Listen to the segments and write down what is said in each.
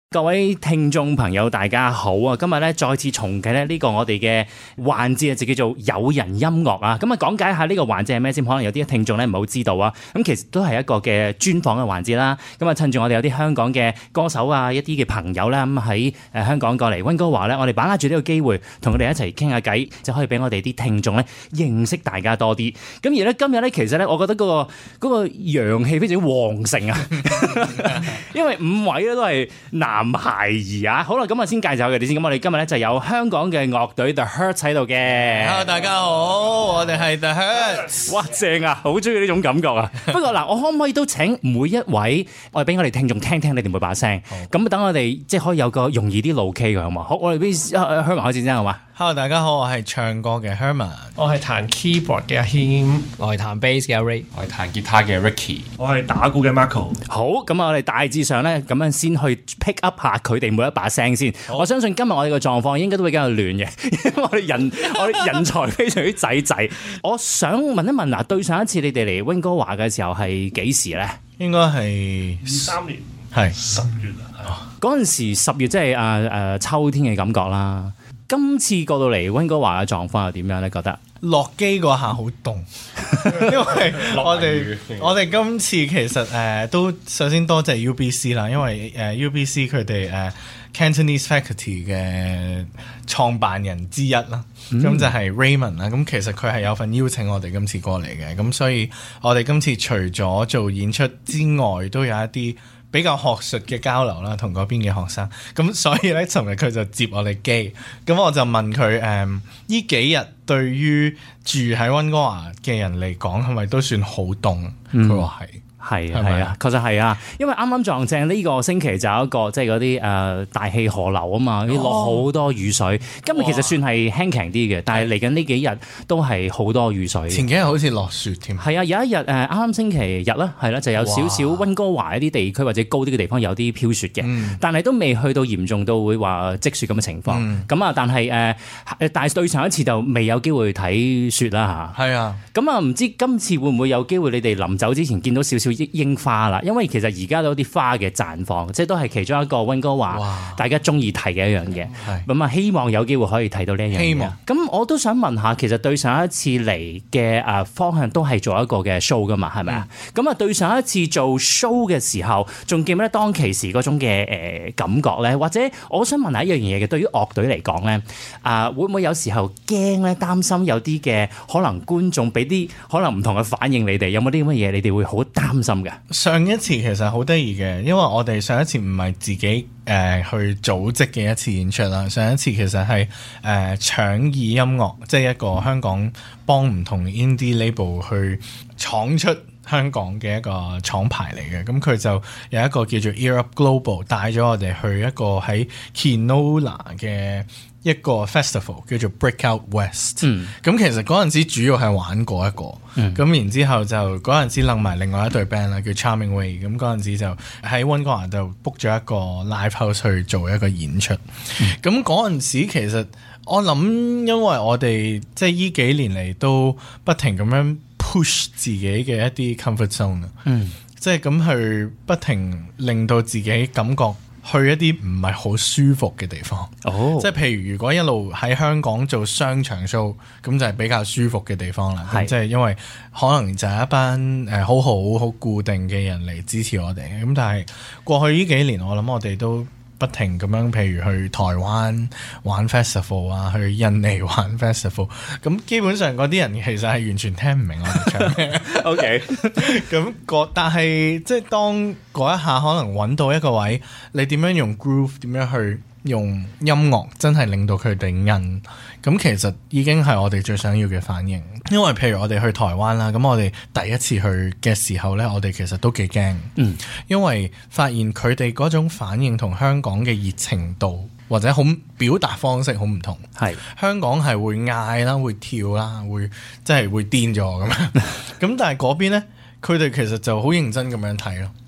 各位聽眾朋友大家好啊！今日咧再次重啟咧呢個我哋嘅環節就叫做友人音樂啊！咁啊講解下呢個環節係咩先？可能有啲聽眾咧唔係好知道啊！咁其實都係一個嘅專訪嘅環節啦。咁啊趁住我哋有啲香港嘅歌手啊，一啲嘅朋友咧咁喺香港過嚟溫哥華咧，我哋把握住呢個機會，同佢哋一齊傾下偈，就可以俾我哋啲聽眾咧認識大家多啲。咁而咧今日咧其實咧，我覺得嗰個陽氣非常之旺盛啊！因為5位咧都係男孩兒啊，好啦，咁啊先介紹佢哋先。咁我哋今日咧就有香港嘅樂隊 The Hurts 喺度嘅。 Hello， 大家好，我哋係 The Hurts。 哇，正啊，好中意呢種感覺啊！不過嗱，我可唔可以都請每一位，我哋俾我哋聽眾聽聽你哋每把聲，咁等我哋即係可以有個容易啲路 K 嘅好嘛？好，我哋俾Herman開始先好嘛？ Hello， 大家好，我係唱歌嘅 Herman， 我係彈 keyboard 嘅阿謙， 我係彈 bass 嘅阿 Ray， 我係彈吉他嘅 Ricky， 我係打鼓嘅 Marco。 好，咁啊，我哋大致上咧咁樣先去 pick up 下佢哋每一把聲先。我相信今日我哋嘅狀況應該都會比較亂嘅，因為我哋人才非常之濟。我想問一問嗱，對上一次你哋嚟溫哥華嘅時候係幾時咧？ 應該係 23年係 10月啊。 嗰陣時10月即係秋天嘅感覺啦。今次過到嚟溫哥華嘅狀況又點樣咧？覺得落機嗰下好凍，因為我哋今次其實都首先多謝 UBC 啦，因為UBC 佢哋Cantonese Faculty 嘅創辦人之一啦，咁就係 Raymond 啦。咁其實佢係有份邀請我哋今次過嚟嘅，咁所以我哋今次除咗做演出之外，都有一啲比較學術嘅交流啦，同嗰邊嘅學生。咁所以咧，尋日佢就接我哋機，咁我就問佢呢幾日對於住喺溫哥華嘅人嚟講，係咪都算好凍？佢話係。 係啊，確實係啊，因為啱啱撞正呢個星期就有一個即係嗰啲大氣河流啊嘛，落好多雨水。今日其實算係輕強啲嘅，但係嚟緊呢幾日都係好多雨水。 前幾日好似落雪添。 係啊，有一日啱啱星期日啦，係啦，就有少少溫哥華一啲地區或者高啲嘅地方有啲飄雪嘅，但係都未去到嚴重到會話積雪咁嘅情況。咁啊，但係但係對上一次就未有機會睇雪啦嚇。係啊，咁啊唔知今次會唔會有機會你哋臨走之前見到少少櫻花啦，因為其實而家都有啲花嘅綻放，即係都係其中一個溫哥華大家中意睇嘅一樣嘢。咁啊，希望有機會可以睇到呢一樣嘢。希望。咁我都想問下，其實對上一次嚟嘅方向都係做一個嘅 show 噶嘛，係咪啊？咁啊，對上一次做 show 嘅時候，仲記唔記得當其時嗰種嘅感覺咧？或者我想問下一樣嘢嘅，對於樂隊嚟講咧，會唔會有時候驚咧、擔心有啲嘅可能觀眾俾啲可能唔同嘅反應你哋？有冇啲乜嘢你哋會好擔心嘅？ 上一次其實好得意嘅，因為我哋上一次唔係自己去組織嘅一次演出啦。上一次其實係搶意音樂，即係一個香港幫唔同 indie label 去闖出香港嘅一個廠牌嚟嘅。咁佢就有一個叫做 Ear Up Global 帶咗我哋去一個喺 Kenola 嘅一個 festival 叫做 Breakout West。咁其實嗰陣時主要係玩過一個，咁然之後就嗰陣時擸埋另外一隊 band 啦，叫 Charming Way。咁嗰陣時就喺溫哥華就 book 咗一個 live house 去做一個演出。咁嗰陣時其實我諗，因為我哋即係依幾年嚟都不停咁樣 push 自己嘅一啲 comfort zone，即係咁去不停令到自己感覺去一啲唔係好舒服嘅地方，即係譬如如果一路喺香港做商場 show，咁就係比較舒服嘅地方啦。即係因為可能就係一班好固定嘅人嚟支持我哋。咁但係過去呢幾年，我諗我哋都不停咁樣，譬如去台灣玩 festival 啊，去印尼玩 festival， 咁基本上嗰啲人其實係完全聽唔明我哋唱咩。OK， 咁但係即係當嗰一下可能揾到一個位，你點樣用 groove， 點樣去用音樂真係令到佢哋韌，咁其實已經係我哋最想要嘅反應。因為譬如我哋去台灣啦，咁我哋第一次去嘅時候呢，我哋其實都幾驚，因為發現佢哋嗰種反應同香港嘅熱情度或者好表達方式好唔同。香港係會嗌啦，會跳啦，會即係會癲咗咁樣。咁但係嗰邊呢，佢哋其實就好認真咁樣睇咯。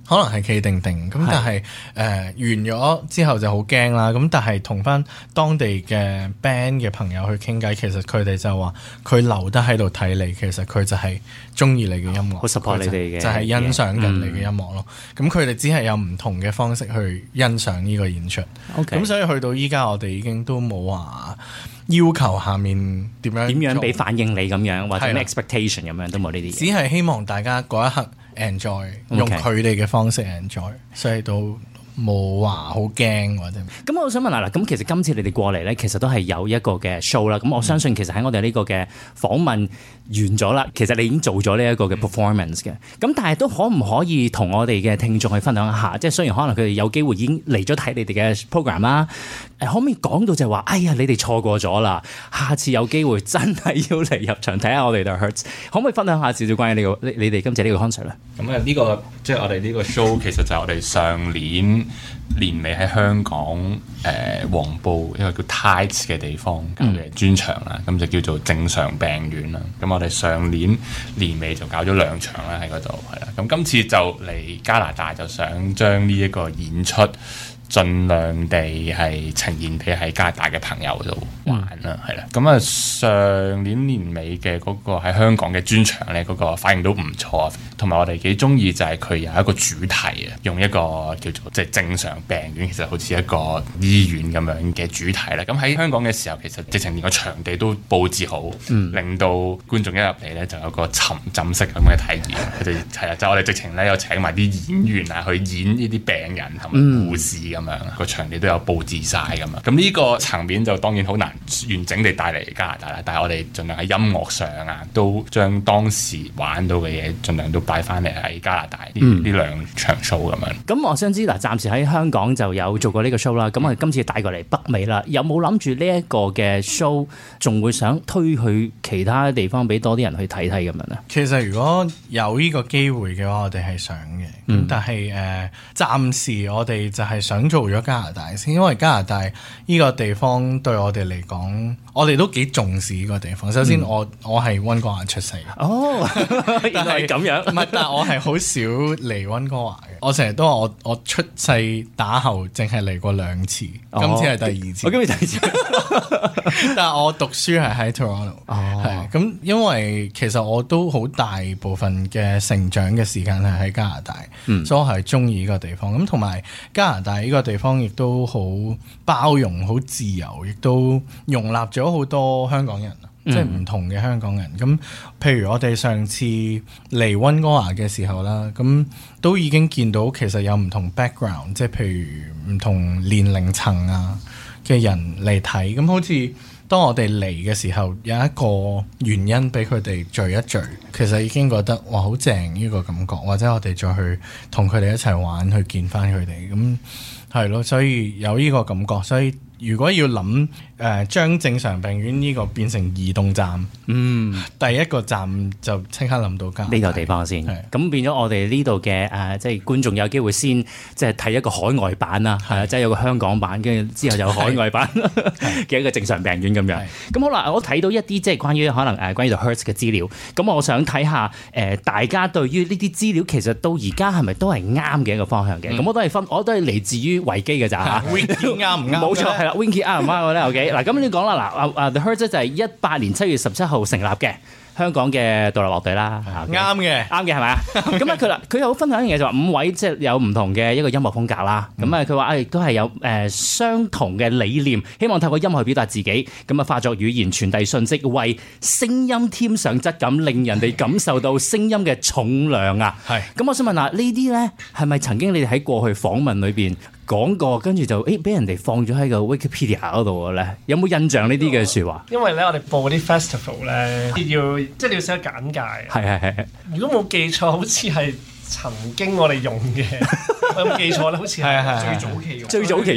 可能係企定定咁，但係完咗之後就好驚啦。咁但係同翻當地嘅 band 嘅朋友去傾偈，其實佢哋就話佢留得喺度睇你，其實佢就係中意你嘅音樂， 好 support 你哋嘅， 就係欣賞緊你嘅音樂咯。咁佢哋只係有唔同嘅方式去欣賞呢個演出。咁所以去到依家，我哋已經都冇話要求下面點樣俾反應你咁樣，或者咩 expectation 咁樣都冇呢啲嘢。 只係希望大家嗰一刻 enjoy，用佢哋嘅方式 enjoy，所以都冇話好驚或者。 咁我想問下啦，咁其實今次你哋過嚟咧，其實都係有一個嘅 show 啦。咁我相信其實喺我哋呢個嘅訪問完咗啦，其實你已經做咗呢一個嘅 performance 嘅。咁但係都可唔可以同我哋嘅聽眾去分享一下？即係雖然可能佢哋有機會已經嚟咗睇你哋嘅 program 啦，可唔可以講到就係話，哎呀，你哋錯過咗啦，下次有機會真係要嚟入場睇下我哋 The Hertz， 可唔可以分享下少少關於呢個你哋今次呢個 concert 咧？ 咁啊，呢個即係我哋呢個 show，其實就係我哋上年年尾喺香港黃埔一個叫 Tides 嘅地方搞嘅專場啦，咁就叫做正常病院啦。咁我哋上年年尾就搞咗2場啦喺嗰度，係啦。咁今次就嚟加拿大，就想將呢一個演出盡量地係呈現俾喺加拿大嘅朋友度玩啦，係啦。咁啊，上年年尾嘅嗰個喺香港嘅專場咧，嗰個反應都唔錯，同埋我哋幾中意就係佢有一個主題啊，用一個叫做即係正常病院，其實好似一個醫院咁樣嘅主題啦。咁喺香港嘅時候，其實直情連個場地都佈置好，令到觀眾一入嚟咧就有個沉浸式咁嘅體驗。佢哋係啦，就我哋直情咧有請埋啲演員啊去演呢啲病人同埋護士咁樣，個場地都有佈置晒咁樣。咁呢個層面就當然好難完整地帶嚟加拿大啦，但係我哋盡量喺音樂上啊，都將當時玩到嘅嘢盡量都擺翻嚟喺加拿大呢2場 show 咁樣。 咁我想知嗱，暫時喺香港就有做過呢個 show 啦，咁我哋今次帶過嚟北美啦，有冇諗住呢一個嘅 show 仲會想推去其他地方俾多啲人去睇睇咁樣咧？ 其實如果有呢個機會嘅話，我哋係想嘅，但係暫時我哋就係想做咗加拿大先，因為加拿大呢個地方對我哋嚟講，我哋都幾重視呢個地方。首先我係溫哥華出世嘅， 原來係咁樣。 唔係，但係我係好少嚟溫哥華嘅。我成日都話我出世打後淨係嚟過2次，今次係第2次。 我今次第2次， 但係我讀書係喺 Toronto，係咁，因為其實我都好大部分嘅成長嘅時間係喺加拿大，所以我係中意呢個地方。咁同埋加拿大呢個地方亦都好包容、好自由，亦都容納咗好多香港人，即係唔同嘅香港人。咁譬如我哋上次嚟溫哥華嘅時候啦，咁都已經見到其實有唔同 background， 即係譬如唔同年齡層啊嘅人嚟睇。咁好似當我哋嚟嘅時候，有一個原因俾佢哋聚一聚，其實已經覺得哇好正呢個感覺，或者我哋再去同佢哋一齊玩，去見翻佢哋，咁係咯，所以有呢個感覺。所以如果要諗將正常病院呢個變成移動站，第一個站就即刻諗到呢個地方先。咁變咗我哋呢度嘅即係觀眾有機會先即係睇一個海外版啦，即係有個香港版，跟住之後有海外版嘅一個正常病院咁樣。咁好啦，我睇到一啲即係關於可能關於 The Hertz 嘅資料，咁我想睇下大家對於呢啲資料其實到而家係咪都係啱嘅一個方向嘅？咁我都係嚟自於維基嘅咋嚇。 啱唔啱？ 冇錯，係啦。Winky 啱唔啱咧？OK 嗱，咁你講啦嗱，The Hertz 就係18年7月17號成立嘅香港嘅獨立樂隊啦， 啱嘅係咪啊？咁啊佢有分享一樣嘢就話5位即係有唔同嘅一個音樂風格啦。咁啊佢話亦都係有相同嘅理念，希望透過音樂去表達自己，咁啊化作語言傳遞訊息，為聲音添上質感，令人哋感受到聲音嘅重量啊。係。咁我想問下呢啲咧係咪曾經你哋喺過去訪問裏邊講過，跟住就俾人哋放咗喺個 Wikipedia 嗰度咧？有冇印象呢啲嘅説話？ 因為咧我哋報啲 festival 咧你要寫簡介。係。如果冇記錯，好似係曾經我哋用嘅，我有冇記錯咧？好似係最早期用。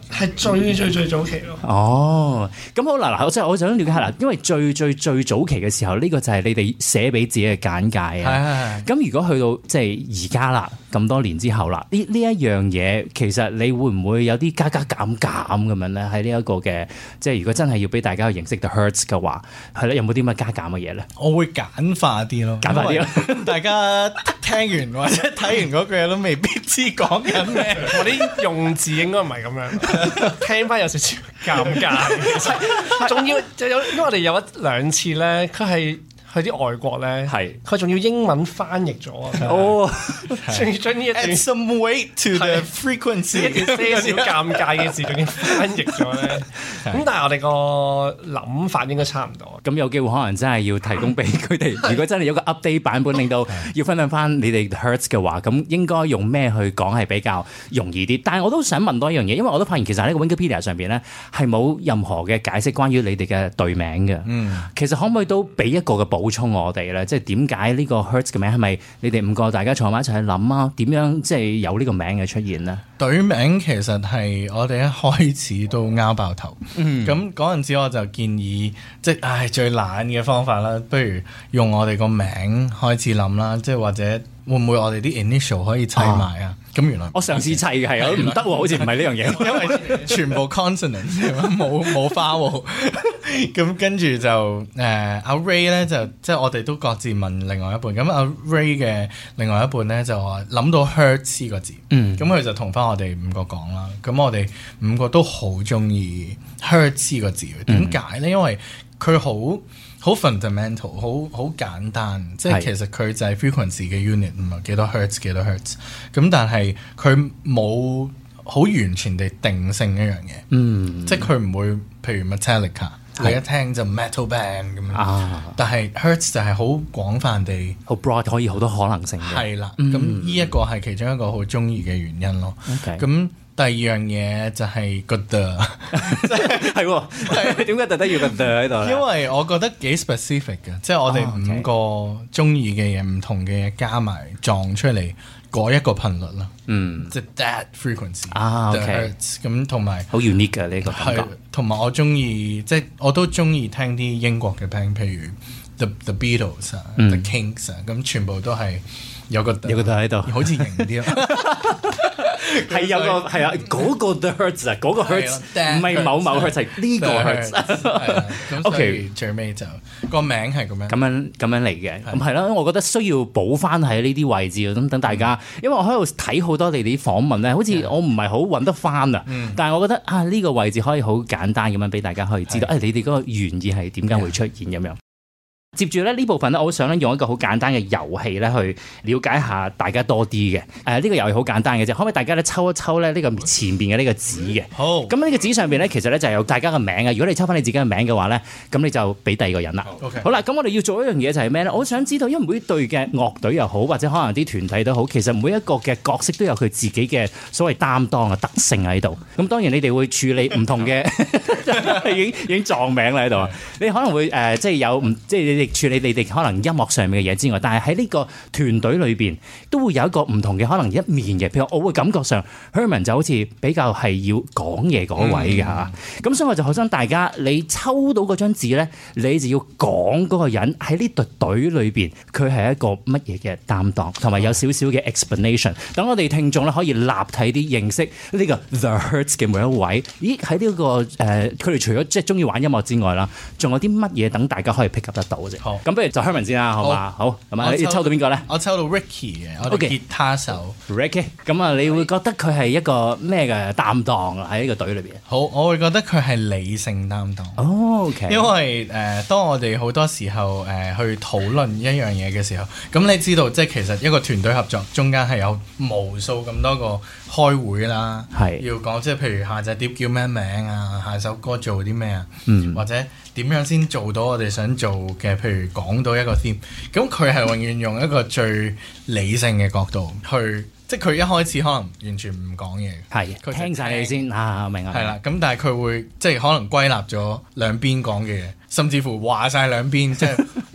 係最早期咯。 哦，咁好嗱，我想了解下啦，因為最早期嘅時候，呢個就係你哋寫俾自己嘅簡介啊。咁如果去到即係而家啦，咁多年之後啦，呢一樣嘢其實你會唔會有啲加減咁樣咧？喺呢一個嘅即係如果真係要俾大家去認識 The Hertz 嘅話，係咧有冇啲乜加減嘅嘢咧？ 我會簡化啲咯，大家聽完或者睇完嗰句嘢都未必知講緊咩， 我啲用字應該唔係咁樣，聽翻有少少尷尬。仲要就有，因為我哋有一兩次咧，佢係去啲外國咧，佢仲要英文翻譯咗啊！ 哦， 仲要將呢一段 add some weight to the frequency 一段些少尷尬嘅字，仲要翻譯咗咧。咁但係我哋個諗法應該差唔多。 咁有機會可能真係要提供俾佢哋。如果真係有個 update 版本，令到要分享翻你哋 Hertz 嘅話，咁應該用咩去講係比較容易啲？但係我都想問多一樣嘢，因為我都發現其實喺呢個 Wikipedia 上邊咧係冇任何嘅解釋關於你哋嘅隊名嘅。其實可唔可以都俾一個嘅補充我哋咧？即係點解呢個 Hertz 嘅名係咪你哋5個大家坐埋一齊去諗啊？點樣即係有呢個名嘅出現呢？ 隊名其實係我哋一開始都拗爆頭。咁嗰陣時我就建議，即係最懶嘅方法啦，不如用我哋個名開始諗啦，即係或者會唔會我哋啲 initial 可以砌埋啊？咁原來我嘗試砌嘅係唔得喎，好似唔係呢樣嘢， 因為全部 consonant 冇vowel。咁跟住就阿 Ray 咧就即係我哋都各自問另外一半，咁阿 Ray 嘅另外一半咧就話諗到 Hertz 呢個字，咁佢就同翻我哋5個講啦。咁我哋5個都好中意 Hertz 呢個字，點解咧？因為佢好 fundamental， 好簡單，即係其實佢就係 frequency 嘅 unit 唔係幾多 hertz 幾多 hertz， 咁但係佢冇好完全地定性一樣嘢，即係佢唔會譬如 Metallica， 你一聽就 metal band 咁樣，但係 hertz 就係好廣泛地好 broad， 可以好多可能性嘅， 係啦，咁呢一個係其中一個好中意嘅原因咯，咁。第二樣嘢就係個 the， 係喎，點解特登要個 the 喺度咧？ 因為我覺得幾 specific 嘅，即係我哋5個中意嘅嘢，唔同嘅嘢加埋撞出嚟嗰一個頻率啦。即係 that frequency，the hertz 咁同埋好 unique 嘅呢個感覺。 同埋我中意，即係我都中意聽啲英國嘅 band，譬如 The Beatles 啊，The Kinks 啊，咁全部都係有個 the 喺度， 好似型啲咯。 係有個係啊，嗰個 The Hertz 啊，嗰個 Hertz 唔係某 Hertz， 係呢個 Hertz。 咁所以最尾就個名係咁樣嚟嘅。咁係啦，我覺得需要補翻喺呢啲位置咁等大家，因為我喺度睇好多你哋啲訪問咧，好似我唔係好揾得翻啊。但係我覺得啊，呢個位置可以好簡單咁樣俾大家可以知道，你哋嗰個原意係點解會出現咁樣。接住咧呢部分咧，我好想咧用一個好簡單嘅遊戲咧去了解下大家多啲嘅。呢個遊戲好簡單嘅啫，可唔可以大家咧抽一抽咧呢個前邊嘅呢個紙嘅？好。咁呢個紙上邊咧，其實咧就係有大家嘅名嘅。如果你抽翻你自己嘅名嘅話咧，咁你就俾第二個人啦。 OK。 好啦，咁我哋要做一樣嘢就係咩咧？我想知道，因為每隊嘅樂隊又好，或者可能啲團體都好，其實每一個嘅角色都有佢自己嘅所謂擔當嘅特性喺度。咁當然你哋會處理唔同嘅，已經撞名啦喺度。你可能會即係有即係你哋處理你哋可能音樂上面嘅嘢之外，但係喺呢個團隊裏邊都會有一個唔同嘅可能一面嘅。譬如我會感覺上 Herman 就好似比較係要講嘢嗰位嘅嚇，咁所以我就好想大家你抽到嗰張紙咧，你就要講嗰個人喺呢隊隊裏邊佢係一個乜嘢嘅擔當，同埋有少少嘅 explanation，等我哋聽眾咧可以立體啲認識呢個 The Hertz 嘅每一位。咦喺呢個佢哋除咗即係中意玩音樂之外啦，仲有啲乜嘢等大家可以 pick up 得到嘅啫？好，咁不如就 Herman 先啦，好嘛？好，咁啊，你抽到邊個咧？ 我抽到 Ricky 嘅，我哋吉他手 Ricky。咁啊，你會覺得佢係一個咩嘅擔當啊？喺呢個隊裏邊？ 好，我會覺得佢係理性擔當。 OK。因為當我哋好多時候去討論一樣嘢嘅時候，咁你知道即係其實一個團隊合作中間係有無數咁多個開會啦，要講即係譬如下隻碟叫咩名啊，下首歌做啲咩啊，或者點樣先做到我哋想做嘅，譬如講到一個 theme，咁佢係永遠用一個最理性嘅角度去，即係佢一開始可能完全唔講嘢， 佢聽晒你先啊，明啊， 係啦，咁但係佢會即係可能歸納咗兩邊講嘅嘢，甚至乎話晒兩邊，即係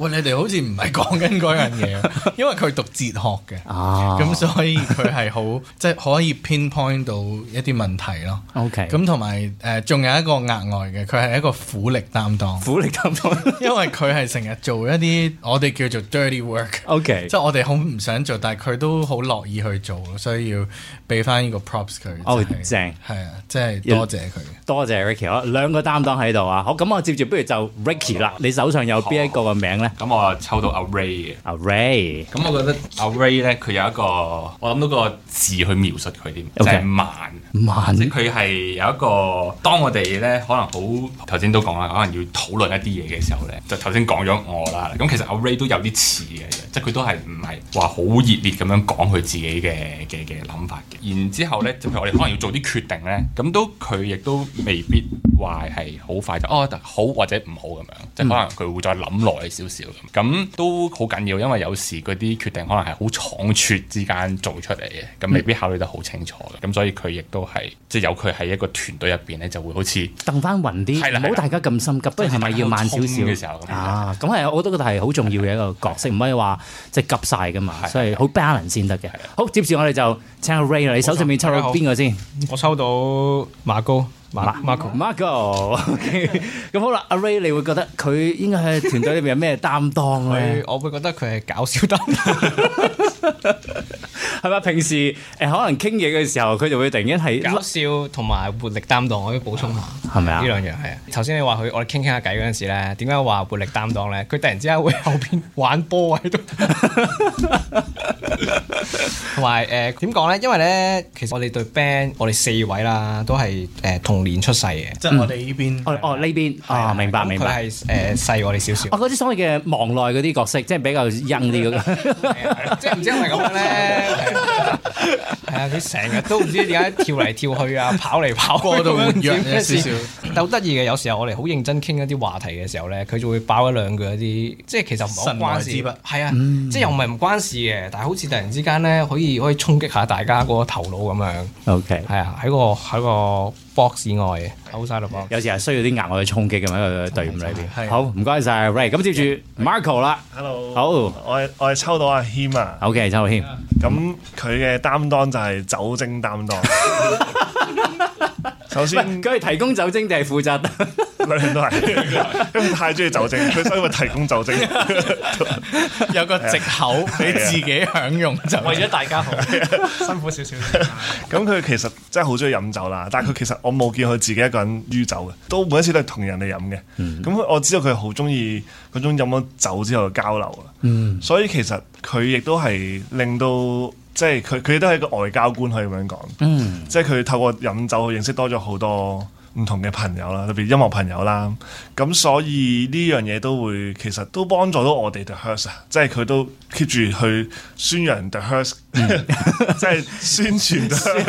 喂，你哋好似唔係講緊嗰樣嘢，因為佢讀哲學嘅，咁所以佢係好即係可以 pinpoint 到一啲問題咯。 OK， 咁同埋仲有一個額外嘅，佢係一個苦力擔當。 苦力擔當， 因為佢係成日做一啲我哋叫做 dirty work。 OK， 即係我哋好唔想做，但係佢都好樂意去做，所以要俾翻呢個 props 佢。 正係啊，即係多謝佢。 多謝 Ricky， 兩個擔當喺度啊。好，咁我接住不如就 Ricky 啦。你手上有邊一個嘅名咧？ 咁我抽到阿 Ray 嘅。 阿 Ray， 咁我覺得阿 Ray 咧，佢有一個我諗到個字去描述佢點，就係慢。即係佢係有一個，當我哋咧可能好頭先都講啦，可能要討論一啲嘢嘅時候咧，就頭先講咗我啦。咁其實阿 Ray 都有啲似嘅，即係佢都係唔係話好熱烈咁樣講佢自己嘅諗法嘅。然之後咧，就譬如我哋可能要做啲決定咧，咁佢亦都未必話係好快就好或者唔好咁樣，即係可能佢會再諗耐少少咁都好緊要，因為有時嗰啲決定可能係好倉促之間做出嚟嘅，咁未必考慮得好清楚嘅，咁所以佢亦都係即係有佢喺一個團隊入邊咧，就會好似掟翻暈啲，唔好大家咁心急，不如係咪要慢少少嘅時候啊？咁係，我都覺得係好重要嘅一個角色，唔可以話即係急晒噶嘛，所以好 balance 先得嘅。好，接住我哋就請阿 Ray 啦，你手上面抽到邊個先？ 我抽到馬高。 Marco， 咁好啦，阿 Ray， 你會覺得佢應該喺團隊裏邊有咩擔當咧？ 我會覺得佢係搞笑擔當， 係咪？平時可能傾嘢嘅時候，佢就會突然間係搞笑同埋活力擔當，我要補充下， 係咪啊？ 呢兩樣係啊。頭先你話我哋傾下偈嗰陣時咧，點解話活力擔當咧？佢突然之間會後邊玩波喺度，同埋點講咧？因為咧，其實我哋隊 band， 我哋4位啦，都係同年出世嘅， 即係我哋呢邊。 呢邊明白。 佢係細我哋少少。 嗰啲所謂嘅忙內嗰啲角色，即係比較陰啲嗰個。 即係唔知係咪咁樣咧？係啊，佢成日都唔知點解跳嚟跳去啊，跑嚟跑去度活躍少少。 但好得意嘅，有時候我哋好認真傾一啲話題嘅時候咧，佢就會爆一兩句一啲，即係其實唔係好關事。係啊，即係又唔係唔關事嘅，但係好似突然之間咧，可以衝擊下大家嗰個頭腦咁樣。 OK， 係啊，喺個 box 以外嘅，outside box。 有時係需要啲額外嘅衝擊咁喺個隊伍裏邊。好，唔該晒 Ray。咁接住 Marco 啦。 Hello。 好， 我係抽到阿謙啊。 OK，抽到謙。 咁佢嘅擔當就係酒精擔當。首先， 佢係提供酒精定係負責？ 兩樣都係，因為太中意酒精，佢所以會提供酒精， 有個藉口俾自己享用就為咗大家好，辛苦少少。 咁佢其實真係好中意飲酒啦，但係佢其實我冇見佢自己一個人酗酒嘅，都每一次都係同人哋飲嘅。咁我知道佢好中意嗰種飲咗酒之後嘅交流啊。所以其實佢亦都係令到。即係佢都係一個外交官，可以咁樣講。即係佢透過飲酒去認識多咗好多唔同嘅朋友啦，特別音樂朋友啦。咁所以呢樣嘢都會其實都幫助到我哋 The Hertz 啊，即係佢都 keep 住去宣揚 The Hertz，即係宣傳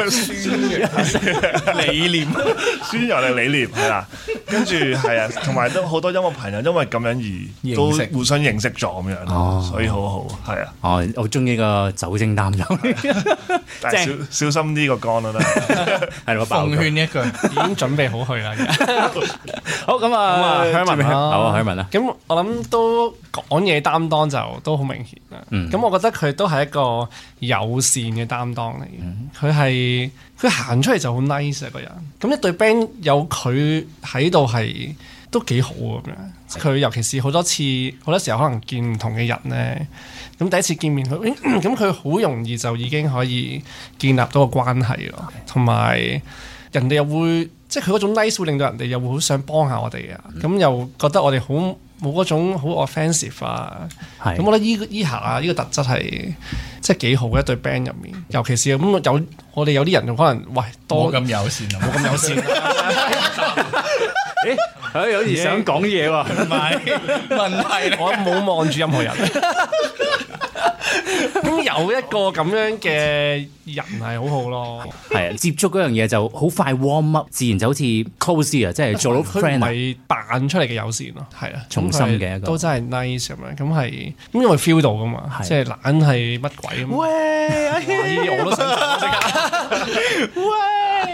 理念，宣揚嘅理念係啦。跟住係啊，同埋都好多音樂朋友因為咁樣而都互相認識咗咁樣，所以好好係啊。 我中意個酒精擔當， 但係小心啲個肝啦， 係咯， 奉勸一句， 已經準備好去啦。 好咁啊，Herman 好啊，Herman啊。 咁我諗都講嘢擔當就都好明顯啦。咁我覺得佢都係一個友善嘅擔當嚟嘅。佢行出嚟就好 nice 啊個人。咁一隊 band 有佢喺度係都幾好咁樣。佢尤其是好多時候可能見唔同嘅人咧，咁第一次見面咁佢好容易就已經可以建立到個關係咯，同埋人哋又會即係佢嗰種 nice 會令到人哋又會好想幫下我哋啊，咁又覺得我哋好冇嗰種好 offensive 啊，咁我覺得依下呢個特質係即係幾好嘅一隊 band 入面，尤其是咁我哋有啲人可能喂多冇咁友善啊， 冇咁友善。 好似想講嘢喎， 唔係問題， 我冇望住任何人。咁有一個咁樣嘅人係好好咯， 係啊，接觸嗰樣嘢就好快 warm up，自然就好似 close 啊，即係做到 friend 啊， 係扮出嚟嘅友善咯，係啊， 重心嘅一個都真係 nice 咁樣，咁係咁因為 feel 到噶嘛，即係懶係乜鬼咁。喂，我都想喂。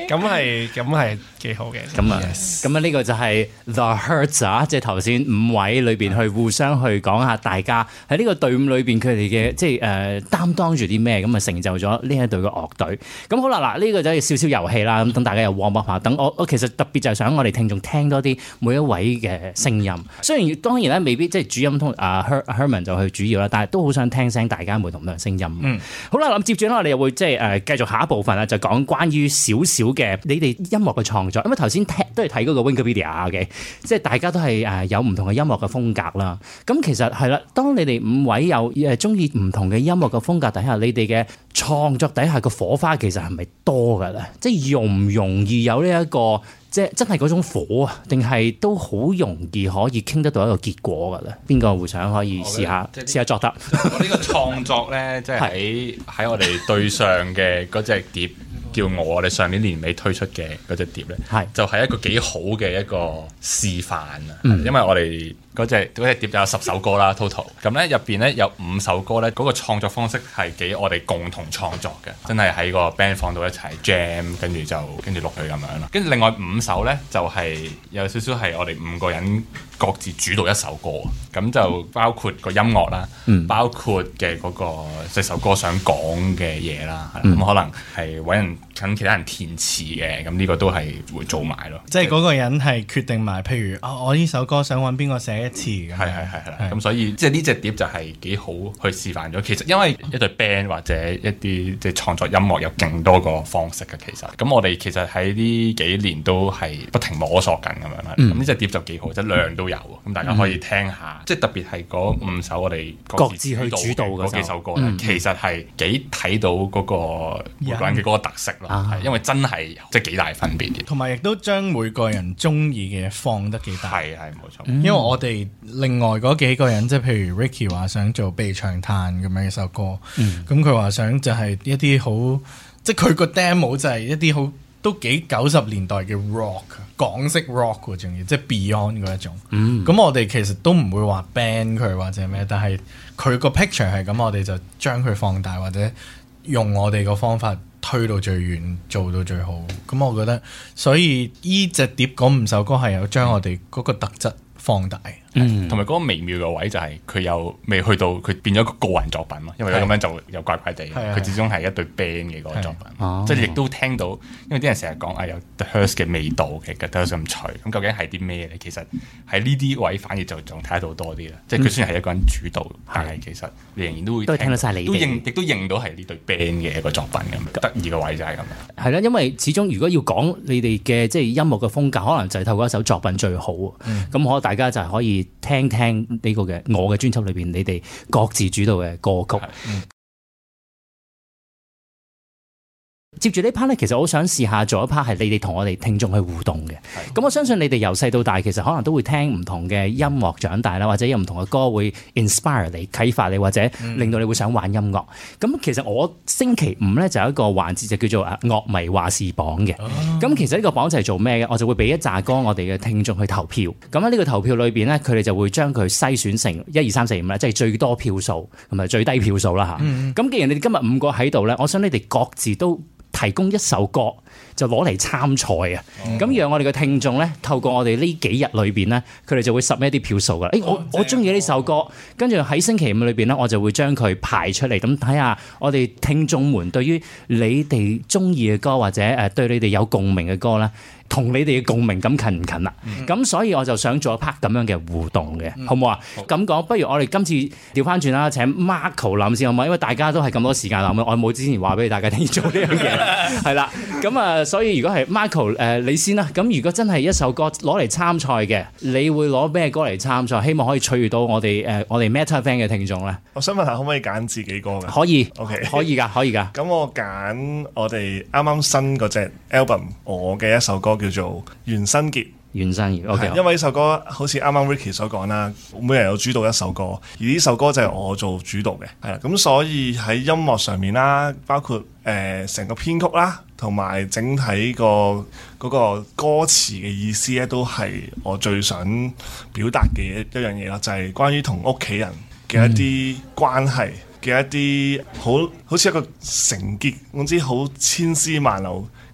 係幾好嘅。 咁啊呢個就係 The Hertz 啊，即係頭先5位裏邊去互相去講下大家喺呢個隊伍裏邊佢哋嘅即係擔當住啲咩，咁啊成就咗呢一隊嘅樂隊。咁好啦，嗱呢個就係少少遊戲啦，咁等大家又 warm up 下。等我其實特別就係想我哋聽眾聽多啲每一位嘅聲音。雖然當然咧未必即係主音通Herman 就去主要啦，但係都好想聽聲大家唔同嘅聲音。好啦，咁接住咧我哋又會即係繼續下一部分啦，就講關於少少嘅你哋音樂嘅創作。因為頭先都係睇嗰個 Wikipedia 嘅，即係大家都係有唔同嘅音樂嘅風格啦。咁其實係啦，當你哋5位有中意唔同嘅音樂嘅風格底下，你哋嘅創作底下個火花其實係咪多㗎咧？即係容唔容易有呢一個即係真係嗰種火啊？定係都好容易可以傾得到一個結果㗎咧？邊個會想可以試下作得？ 我呢個創作咧，即係喺我哋對上嘅嗰隻碟。叫我哋上年年尾推出嘅嗰隻碟咧，就係一個幾好嘅一個示範啊！因為我哋嗰隻碟就有10首歌啦 total， 咁咧入邊咧有5首歌咧，嗰個創作方式係幾我哋共同創作嘅，真係喺個 band 房度一齊 jam，跟住錄佢咁樣啦。跟住另外5首咧就係有少少係我哋5個人各自主導一首歌，咁就包括個音樂啦，包括嘅嗰個即首歌想講嘅嘢啦，咁可能係揾人揾其他人填詞嘅，咁呢個都係會做埋咯。 即係嗰個人係決定埋，譬如我呢首歌想揾邊個寫一次嘅。 係啦。咁所以即係呢隻碟就係幾好去示範咗。其實因為一隊 band 或者一啲即係創作音樂有勁多個方式嘅，其實咁我哋其實喺呢幾年都係不停摸索緊咁樣啦。咁呢隻碟就幾好，即係量都有，咁大家可以聽下。即係特別係嗰5首我哋各自去主導嗰幾首歌咧，其實係幾睇到嗰個每個人嘅嗰個特色咯。因為真係即係幾大分別嘅， 同埋亦都將每個人中意嘅放得幾大。 係冇錯。 因為我哋另外嗰幾個人，即係譬如 Ricky 話想做被長嘆咁樣一首歌，咁佢話想就係一啲好，即係佢個 demo 就係一啲好都幾90年代嘅 rock， 港式 rock 喎，仲要即係 Beyond 嗰一種。咁我哋其實都唔會話 ban 佢或者咩，但係佢個 picture 係咁，我哋就將佢放大或者用我哋個方法推到最遠，做到最好。咁我覺得，所以依隻碟嗰5首歌係有將我哋嗰個特質放大。 同埋嗰個微妙嘅位就係佢又未去到佢變咗一個個人作品咯，因為咁樣就又怪怪地。佢始終係一隊 band 嘅嗰個作品，即係亦都聽到，因為啲人成日講有 The Hertz 嘅味道嘅 guitar 咁脆，咁究竟係啲咩咧？其實喺呢啲位反而就仲睇得到多啲啦。即係佢雖然係一個人主導，但係其實你仍然都會聽得晒你哋， 亦都認到係呢隊 band 嘅一個作品咁。得意嘅位就係咁樣。係啦，因為始終如果要講你哋嘅即係音樂嘅風格，可能就係透過一首作品最好。咁大家就係可以聽呢個嘅我嘅專輯裏邊，你哋各自主導嘅歌曲。接住呢 part 咧，其實我好想試下做一 part 係你哋同我哋聽眾去互動嘅。咁我相信你哋由細到大，其實可能都會聽唔同嘅音樂長大啦，或者有唔同嘅歌會 inspire 你、啟發你，或者令到你會想玩音樂。咁其實我星期5咧就有一個環節就叫做樂迷話事榜嘅。咁其實呢個榜就係做咩嘅？我就會俾一紮歌我哋嘅聽眾去投票。咁喺呢個投票裏邊咧，佢哋就會將佢篩選成1、2、3、4、5咧，即係最多票數同埋最低票數啦嚇。咁既然你哋今日5個喺度咧，我想你哋各自都提供一首歌就攞嚟參賽啊！咁讓我哋嘅聽眾咧，透過我哋呢幾日裏邊咧，佢哋就會submit一啲票數噶啦。我中意呢首歌，跟住喺星期5裏邊咧，我就會將佢排出嚟，咁睇下我哋聽眾們對於你哋中意嘅歌或者對你哋有共鳴嘅歌咧，同你哋嘅共鳴感近唔近啦？咁所以我就想做一 part 咁樣嘅互動嘅，好唔好啊？咁講，不如我哋今次調翻轉啦，請 Marco 諗先好唔好？因為大家都係咁多時間諗，我冇之前話俾大家聽做呢樣嘢，係啦。咁所以如果係 Marco 你先啦。咁如果真係一首歌攞嚟參賽嘅，你會攞咩歌嚟參賽？希望可以取悅到我哋Meta Fan 嘅聽眾咧。 我想問下，可唔可以揀自己歌㗎？ 可以 ，OK， 可以㗎。 咁我揀我哋啱啱新嗰隻 album 我嘅一首歌叫做《袁新傑》。 袁新傑 ，OK。 因為呢首歌好似啱啱 Ricky 所講啦，每人有主導一首歌，而呢首歌就係我做主導嘅，係啦。咁所以喺音樂上面啦，包括成個編曲啦，同埋整體嗰個歌詞嘅意思咧，都係我最想表達嘅一樣嘢啦，就係關於同屋企人嘅一啲關係嘅一啲好似一個繩結，總之好千絲萬縷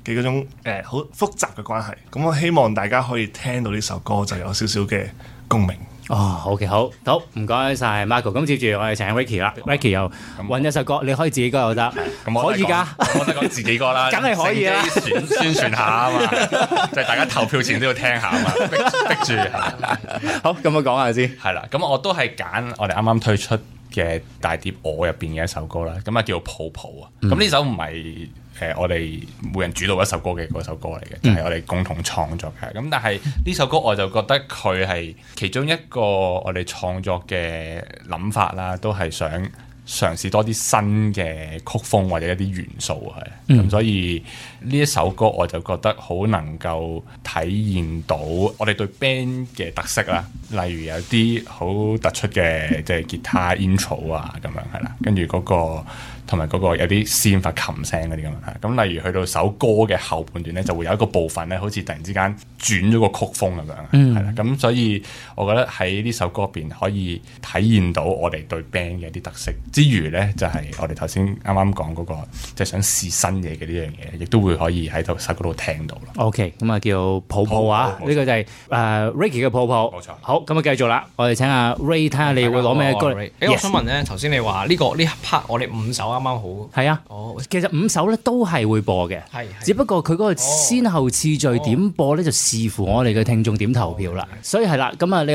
嘅嗰種好複雜嘅關係。咁我希望大家可以聽到呢首歌就有少少嘅共鳴。 哦，OK，好，唔該晒 Marco。咁接住我哋請 Ricky 啦，Ricky 又揾一首歌，你可以自己歌又得，可以㗎， 我得講自己歌啦， 梗係可以啦， 宣傳下啊嘛，就係大家投票前都要聽下啊嘛，逼住。 好，咁我講下先。 係啦，咁我都係揀我哋啱啱推出嘅大碟《我》入邊嘅一首歌啦，咁啊叫做《抱抱》啊。咁呢首唔係我哋每人主導一首歌嘅嗰首歌嚟嘅，就係我哋共同創作嘅。咁但係呢首歌我就覺得佢係其中一個我哋創作嘅諗法啦，都係想嘗試多啲新嘅曲風或者一啲元素係。咁所以呢一首歌我就覺得好能夠體現到我哋對 band 嘅特色啦，例如有啲好突出嘅即係吉他 intro 啊咁樣係啦，跟住嗰個同埋嗰個有啲絲發琴聲嗰啲咁樣，咁例如去到首歌嘅後半段咧，就會有一個部分咧，好似突然之間轉咗個曲風咁樣，係啦，咁所以我覺得喺呢首歌入邊可以體現到我哋對 band 嘅一啲特色之餘咧，就係我哋頭先啱啱講嗰個即係想試新嘢嘅呢樣嘢，亦都會可以喺度首歌度聽到咯。 OK， 咁啊叫抱抱啊，呢個就係Ricky 嘅抱抱。 冇錯。 好，咁啊繼續啦，我哋請阿 Ray 睇下你會攞咩歌嚟。 我想問咧，頭先你話呢一 part 我哋5首啱啱好。 係啊，其實5首咧都係會播嘅，只不過佢嗰個先後次序點播咧就視乎我哋嘅聽眾點投票啦。所以係啦，咁啊你。